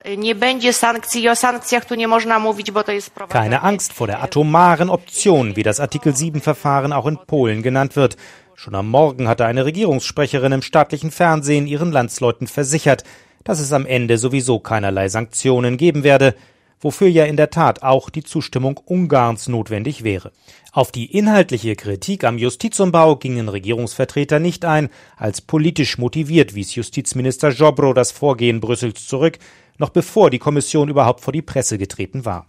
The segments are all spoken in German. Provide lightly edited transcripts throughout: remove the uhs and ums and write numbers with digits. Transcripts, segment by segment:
Keine Angst vor der atomaren Option, wie das Artikel 7-Verfahren auch in Polen genannt wird. Schon am Morgen hatte eine Regierungssprecherin im staatlichen Fernsehen ihren Landsleuten versichert, dass es am Ende sowieso keinerlei Sanktionen geben werde, wofür ja in der Tat auch die Zustimmung Ungarns notwendig wäre. Auf die inhaltliche Kritik am Justizumbau gingen Regierungsvertreter nicht ein. Als politisch motiviert wies Justizminister Ziobro das Vorgehen Brüssels zurück, noch bevor die Kommission überhaupt vor die Presse getreten war.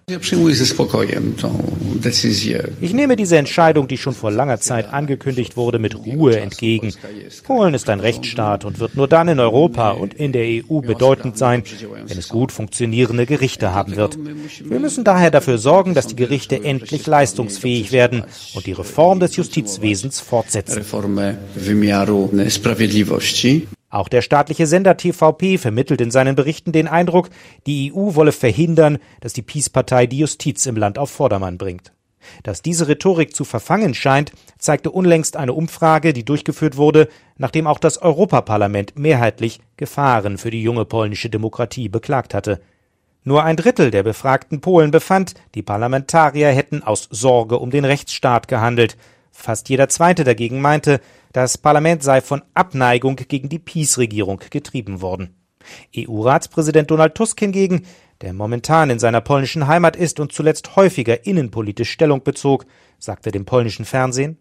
Ich nehme diese Entscheidung, die schon vor langer Zeit angekündigt wurde, mit Ruhe entgegen. Polen ist ein Rechtsstaat und wird nur dann in Europa und in der EU bedeutend sein, wenn es gut funktionierende Gerichte haben wird. Wir müssen daher dafür sorgen, dass die Gerichte endlich leistungsfähig werden und die Reform des Justizwesens fortsetzen. Auch der staatliche Sender TVP vermittelt in seinen Berichten den Eindruck, die EU wolle verhindern, dass die PiS-Partei die Justiz im Land auf Vordermann bringt. Dass diese Rhetorik zu verfangen scheint, zeigte unlängst eine Umfrage, die durchgeführt wurde, nachdem auch das Europaparlament mehrheitlich Gefahren für die junge polnische Demokratie beklagt hatte. Nur 1/3 der befragten Polen befand, die Parlamentarier hätten aus Sorge um den Rechtsstaat gehandelt. Fast jeder Zweite dagegen meinte, das Parlament sei von Abneigung gegen die PiS-Regierung getrieben worden. EU-Ratspräsident Donald Tusk hingegen, der momentan in seiner polnischen Heimat ist und zuletzt häufiger innenpolitisch Stellung bezog, sagte dem polnischen Fernsehen: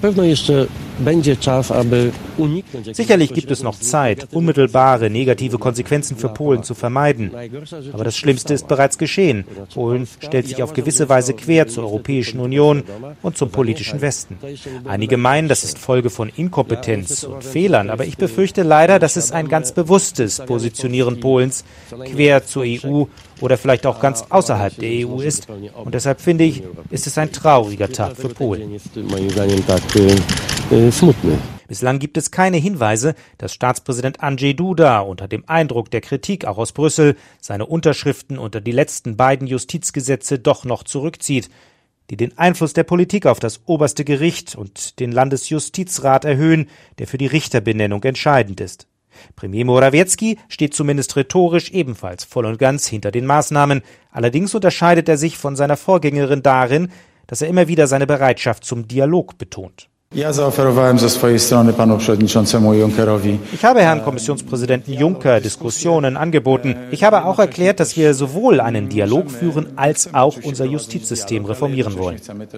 Sicherlich gibt es noch Zeit, unmittelbare negative Konsequenzen für Polen zu vermeiden. Aber das Schlimmste ist bereits geschehen. Polen stellt sich auf gewisse Weise quer zur Europäischen Union und zum politischen Westen. Einige meinen, das ist Folge von Inkompetenz und Fehlern, aber ich befürchte leider, dass es ein ganz bewusstes Positionieren Polens quer zur EU oder vielleicht auch ganz außerhalb der EU ist. Und deshalb finde ich, ist es ein trauriger Tag für Polen. Bislang gibt es keine Hinweise, dass Staatspräsident Andrzej Duda unter dem Eindruck der Kritik auch aus Brüssel seine Unterschriften unter die letzten beiden Justizgesetze doch noch zurückzieht, die den Einfluss der Politik auf das oberste Gericht und den Landesjustizrat erhöhen, der für die Richterbenennung entscheidend ist. Premier Morawiecki steht zumindest rhetorisch ebenfalls voll und ganz hinter den Maßnahmen. Allerdings unterscheidet er sich von seiner Vorgängerin darin, dass er immer wieder seine Bereitschaft zum Dialog betont. Ich habe Herrn Kommissionspräsidenten Juncker Diskussionen angeboten. Ich habe auch erklärt, dass wir sowohl einen Dialog führen, als auch unser Justizsystem reformieren wollen.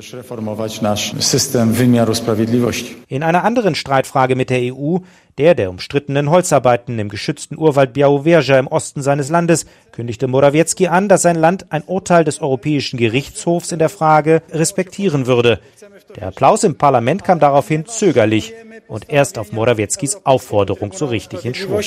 In einer anderen Streitfrage mit der EU, der umstrittenen Holzarbeiten im geschützten Urwald Białowieża im Osten seines Landes, kündigte Morawiecki an, dass sein Land ein Urteil des Europäischen Gerichtshofs in der Frage respektieren würde. Der Applaus im Parlament kam daraufhin zögerlich und erst auf Morawieckis Aufforderung so richtig in Schwung.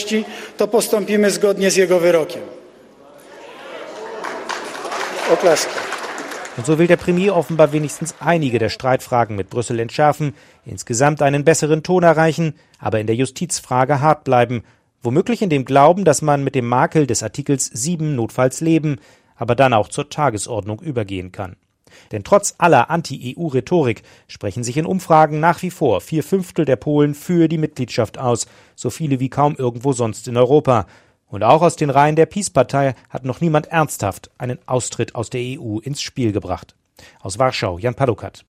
Und so will der Premier offenbar wenigstens einige der Streitfragen mit Brüssel entschärfen, insgesamt einen besseren Ton erreichen, aber in der Justizfrage hart bleiben, womöglich in dem Glauben, dass man mit dem Makel des Artikels 7 notfalls leben, aber dann auch zur Tagesordnung übergehen kann. Denn trotz aller Anti-EU-Rhetorik sprechen sich in Umfragen nach wie vor 4/5 der Polen für die Mitgliedschaft aus, so viele wie kaum irgendwo sonst in Europa. Und auch aus den Reihen der PiS-Partei hat noch niemand ernsthaft einen Austritt aus der EU ins Spiel gebracht. Aus Warschau, Jan Palukat.